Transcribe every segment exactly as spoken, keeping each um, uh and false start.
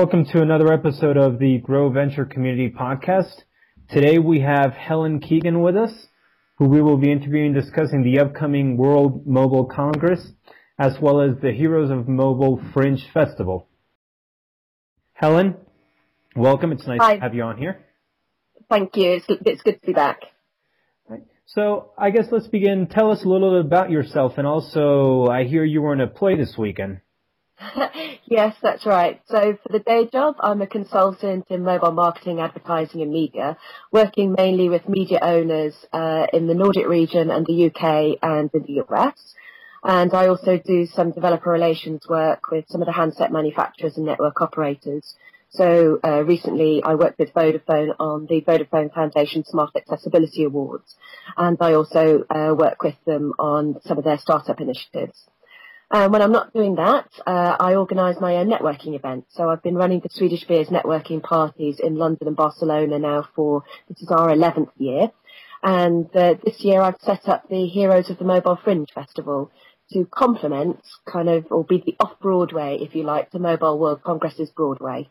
welcome to another episode of the Grow Venture Community Podcast. Today we have Helen Keegan with us, who we will be interviewing discussing the upcoming World Mobile Congress, as well as the Heroes of Mobile Fringe Festival. Helen, welcome. It's nice Hi. to have you on here. Thank you. It's, it's good to be back. Right. So I guess let's begin. Tell us a little bit about yourself, and also I hear you were in a play this weekend. Yes, that's right. So for the day job, I'm a consultant in mobile marketing, advertising and media, working mainly with media owners uh, in the Nordic region and the U K and in the U S. And I also do some developer relations work with some of the handset manufacturers and network operators. So uh, recently I worked with Vodafone on the Vodafone Foundation Smart Accessibility Awards. And I also uh, work with them on some of their startup initiatives. Um, when I'm not doing that, uh, I organise my own networking events. So I've been running the Swedish Beers networking parties in London and Barcelona now for, this is our eleventh year. And uh, this year I've set up the Heroes of the Mobile Fringe Festival to complement kind of, or be the off-Broadway, if you like, to Mobile World Congress's Broadway.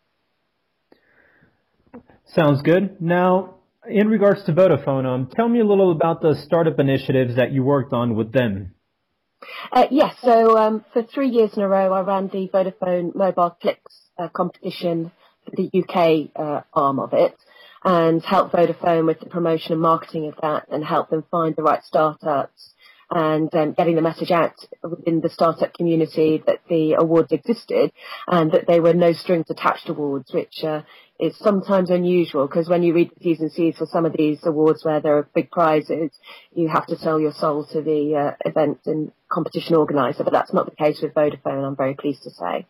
Sounds good. Now, in regards to Vodafone, um, tell me a little about the startup initiatives that you worked on with them. Uh, yes, so um, for three years in a row, I ran the Vodafone Mobile Clicks uh, competition for the U K uh, arm of it, and helped Vodafone with the promotion and marketing of that, and help them find the right startups, and um, getting the message out within the startup community that the awards existed, and that they were no strings attached awards, which uh, is sometimes unusual, because when you read the T's and C's for some of these awards where there are big prizes, you have to sell your soul to the uh, event and competition organizer, but that's not the case with Vodafone, I'm very pleased to say.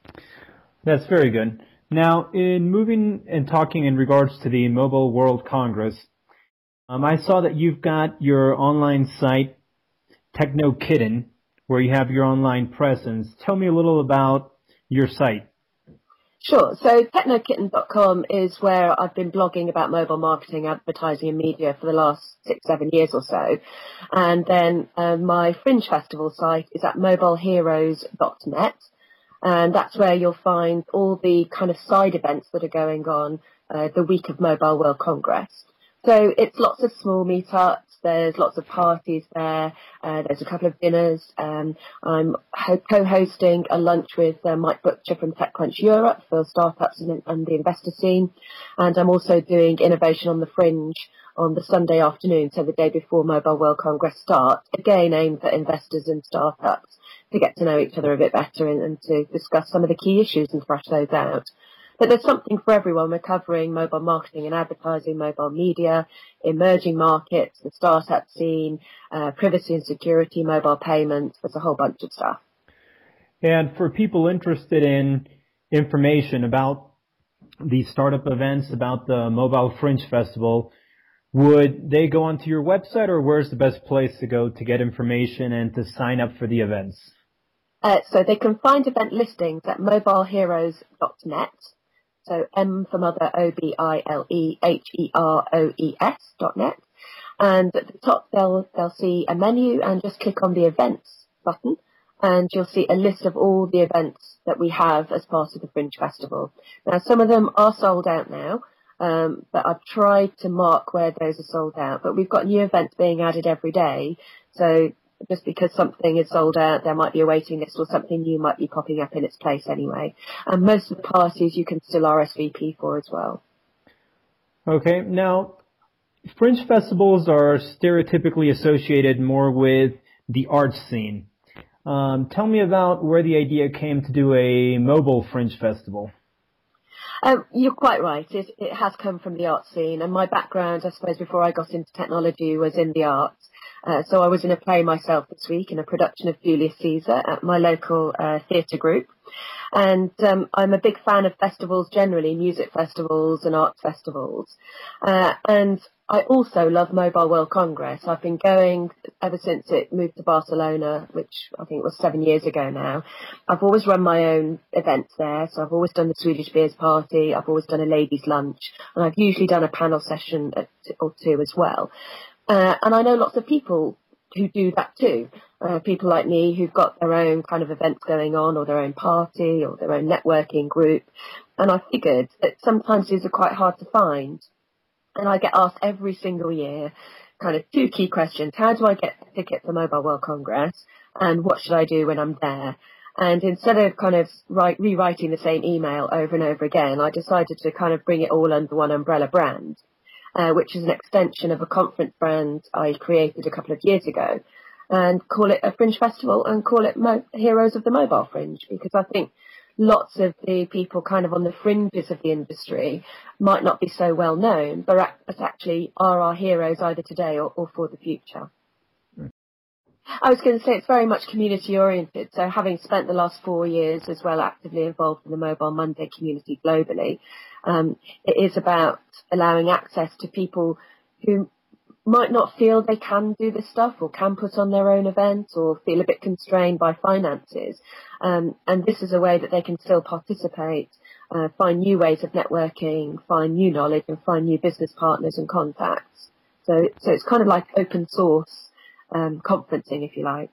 That's very good. Now, in moving and talking in regards to the Mobile World Congress, um, I saw that you've got your online site, TechnoKitten, where you have your online presence. Tell me a little about your site. Sure. So technokitten dot com is where I've been blogging about mobile marketing, advertising and media for the last six, seven years or so. And then uh, my Fringe Festival site is at mobile heroes dot net. And that's where you'll find all the kind of side events that are going on uh, the week of Mobile World Congress. So it's lots of small meetups. There's lots of parties there. Uh, there's a couple of dinners. Um, I'm ho- co-hosting a lunch with uh, Mike Butcher from TechCrunch Europe for startups and, and the investor scene. And I'm also doing Innovation on the Fringe on the Sunday afternoon, so the day before Mobile World Congress starts, again aimed at investors and startups to get to know each other a bit better and, and to discuss some of the key issues and thrash those out. But there's something for everyone. We're covering mobile marketing and advertising, mobile media, emerging markets, the startup scene, uh, privacy and security, mobile payments. There's a whole bunch of stuff. And for people interested in information about these startup events, about the Mobile Fringe Festival, would they go onto your website, or where's the best place to go to get information and to sign up for the events? Uh, so they can find event listings at mobile heroes dot net. So M for mother, O B I L E H E R O E S dot net. And at the top, they'll, they'll see a menu, and just click on the events button, and you'll see a list of all the events that we have as part of the Fringe Festival. Now, some of them are sold out now, um, but I've tried to mark where those are sold out. But we've got new events being added every day. So just because something is sold out, there might be a waiting list, or something new might be popping up in its place anyway. And most of the parties you can still R S V P for as well. Okay. Now, Fringe festivals are stereotypically associated more with the arts scene. Um, tell me about where the idea came to do a mobile Fringe festival. Um, you're quite right. It, it has come from the art scene, and my background, I suppose, before I got into technology was in the arts. Uh, so I was in a play myself this week, in a production of Julius Caesar at my local uh, theatre group. And um, I'm a big fan of festivals generally, music festivals and arts festivals. Uh, and I also love Mobile World Congress. I've been going ever since it moved to Barcelona, which I think was seven years ago now. I've always run my own events there. So I've always done the Swedish Beers Party. I've always done a ladies' lunch. And I've usually done a panel session at, or two as well. Uh, and I know lots of people who do that too. Uh, people like me who've got their own kind of events going on, or their own party, or their own networking group. And I figured that sometimes these are quite hard to find. And I get asked every single year kind of two key questions. How do I get a ticket for Mobile World Congress? And what should I do when I'm there? And instead of kind of write, rewriting the same email over and over again, I decided to kind of bring it all under one umbrella brand, uh, which is an extension of a conference brand I created a couple of years ago, and call it a Fringe Festival and call it Mo- Heroes of the Mobile Fringe, because I think lots of the people kind of on the fringes of the industry might not be so well known, but, act- but actually are our heroes either today or, or for the future. I was going to say it's very much community oriented. So having spent the last four years as well actively involved in the Mobile Monday community globally, um, it is about allowing access to people who might not feel they can do this stuff or can put on their own events or feel a bit constrained by finances. Um, and this is a way that they can still participate, uh, find new ways of networking, find new knowledge and find new business partners and contacts. So, so it's kind of like open source Um, conferencing, if you like.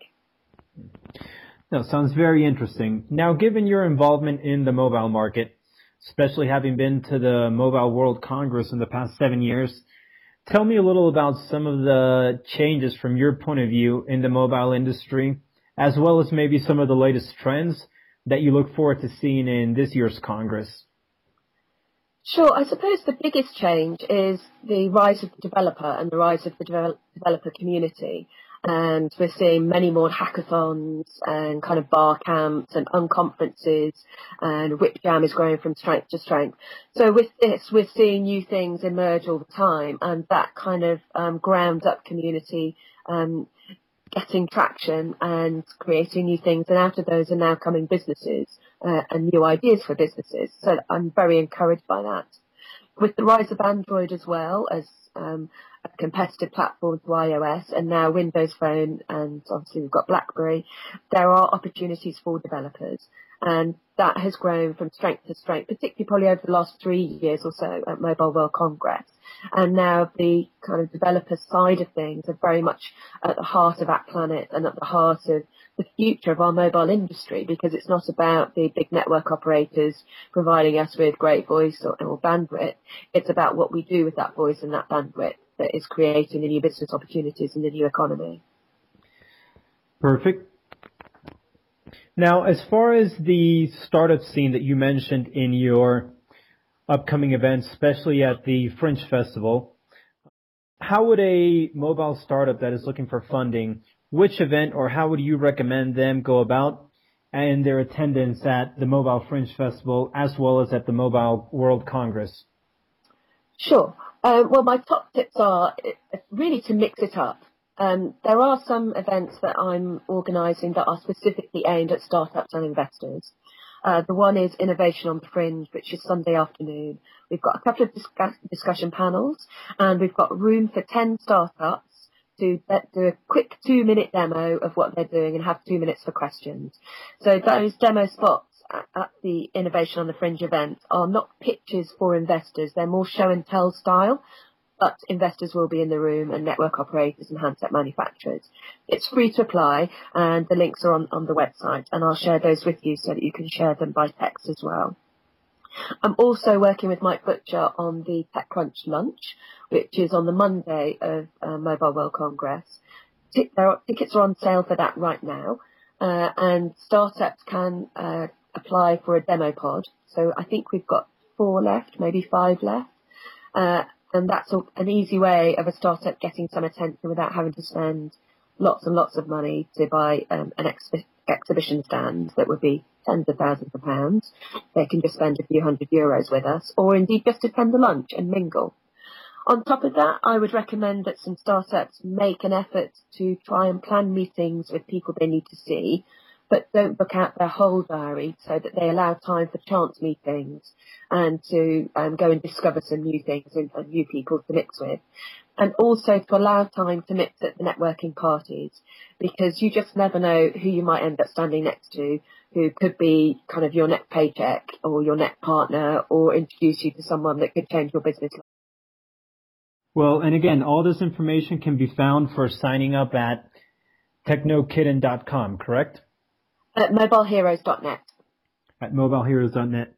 That sounds very interesting. Now, given your involvement in the mobile market, especially having been to the Mobile World Congress in the past seven years, tell me a little about some of the changes from your point of view in the mobile industry, as well as maybe some of the latest trends that you look forward to seeing in this year's Congress. Sure. I suppose the biggest change is the rise of the developer and the rise of the devel- developer community. And we're seeing many more hackathons and kind of bar camps and unconferences, and WhipJam is growing from strength to strength. So with this, we're seeing new things emerge all the time, and that kind of um, ground up community um, getting traction and creating new things. And out of those are now coming businesses uh, and new ideas for businesses. So I'm very encouraged by that. With the rise of Android as well as um, a competitive platform to iOS, and now Windows Phone, and obviously we've got BlackBerry, there are opportunities for developers. And that has grown from strength to strength, particularly probably over the last three years or so at Mobile World Congress. And now the kind of developer side of things are very much at the heart of AppPlanet and at the heart of the future of our mobile industry, because it's not about the big network operators providing us with great voice or, or bandwidth. It's about what we do with that voice and that bandwidth that is creating the new business opportunities in the new economy. Perfect. Now, as far as the startup scene that you mentioned in your upcoming events, especially at the Fringe Festival, how would a mobile startup that is looking for funding, which event or how would you recommend them go about and their attendance at the Mobile Fringe Festival as well as at the Mobile World Congress? Sure. Um, well, my top tips are really to mix it up. Um, there are some events that I'm organising that are specifically aimed at startups and investors. Uh, the one is Innovation on the Fringe, which is Sunday afternoon. We've got a couple of discuss- discussion panels, and we've got room for ten startups to do a quick two-minute demo of what they're doing and have two minutes for questions. So those demo spots at, at the Innovation on the Fringe event are not pitches for investors. They're more show and tell style, but investors will be in the room and network operators and handset manufacturers. It's free to apply, and the links are on, on the website, and I'll share those with you so that you can share them by text as well. I'm also working with Mike Butcher on the TechCrunch lunch, which is on the Monday of uh, Mobile World Congress. T- there are, tickets are on sale for that right now, uh, and startups can uh, apply for a demo pod. So I think we've got four left, maybe five left. Uh, and that's a, an easy way of a startup getting some attention without having to spend lots and lots of money to buy um, an ex- exhibition stand that would be tens of thousands of pounds. They can just spend a few hundred euros with us, or indeed just attend the lunch and mingle. On top of that, I would recommend that some startups make an effort to try and plan meetings with people they need to see, but don't book out their whole diary, so that they allow time for chance meetings and to um, go and discover some new things and, and new people to mix with. And also to allow time to mix at the networking parties, because you just never know who you might end up standing next to, who could be kind of your next paycheck or your next partner, or introduce you to someone that could change your business. Well, and again, all this information can be found for signing up at techno kitten dot com, correct? At mobile heroes dot net. At mobile heroes dot net.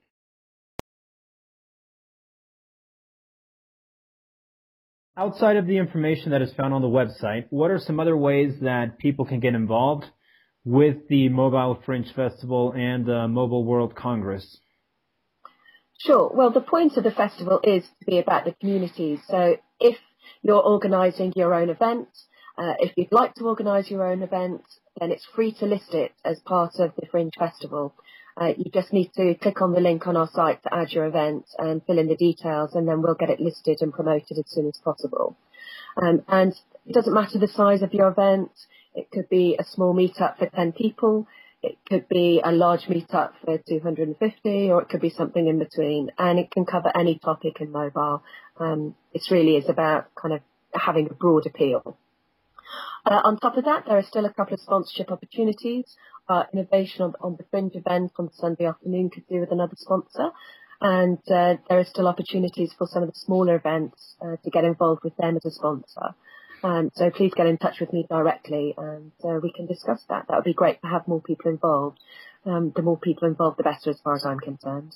Outside of the information that is found on the website, what are some other ways that people can get involved with the Mobile Fringe Festival and the Mobile World Congress? Sure. Well, the point of the festival is to be about the community. So if you're organising your own event, uh, if you'd like to organise your own event, then it's free to list it as part of the Fringe Festival. Uh, you just need to click on the link on our site to add your event and fill in the details, and then we'll get it listed and promoted as soon as possible. Um, and it doesn't matter the size of your event. It could be a small meetup for ten people. It could be a large meetup for two hundred fifty, or it could be something in between. And it can cover any topic in mobile. Um, it really is about kind of having a broad appeal. Uh, on top of that, there are still a couple of sponsorship opportunities. Uh, innovation on, on the Fringe event on Sunday afternoon could do with another sponsor. And uh, there are still opportunities for some of the smaller events uh, to get involved with them as a sponsor. Um, so please get in touch with me directly and uh, we can discuss that. That would be great to have more people involved. Um, the more people involved, the better as far as I'm concerned.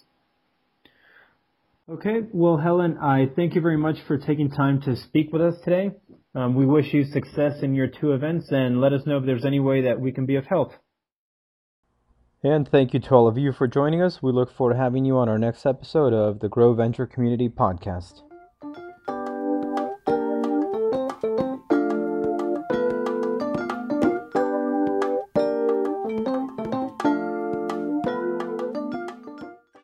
Okay, well, Helen, I thank you very much for taking time to speak with us today. Um, we wish you success in your two events, and let us know if there's any way that we can be of help. And thank you to all of you for joining us. We look forward to having you on our next episode of the Grow Venture Community Podcast.